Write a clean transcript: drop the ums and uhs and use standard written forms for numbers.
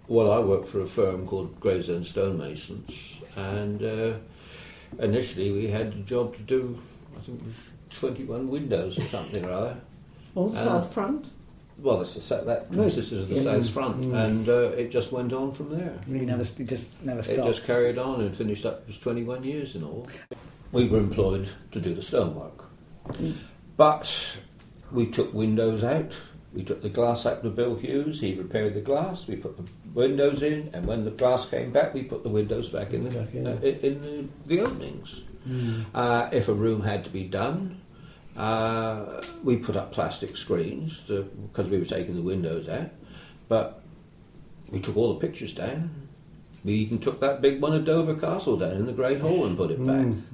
Well, I worked for a firm called Gravesend Stonemasons, and initially we had the job to do, I think it was 21 windows or something or other. On the south front? Well, that consisted of the south front, and it just went on from there. Really it just never stopped. It just carried on and finished up. It was 21 years in all. We were employed to do the stonework, but we took windows out. We took the glass out to Bill Hughes. He repaired the glass. We put the windows in, and when the glass came back, we put the windows back in the openings. If a room had to be done, we put up plastic screens because we were taking the windows out. But we took all the pictures down. We even took that big one at Dover Castle down in the Great Hall and put it back.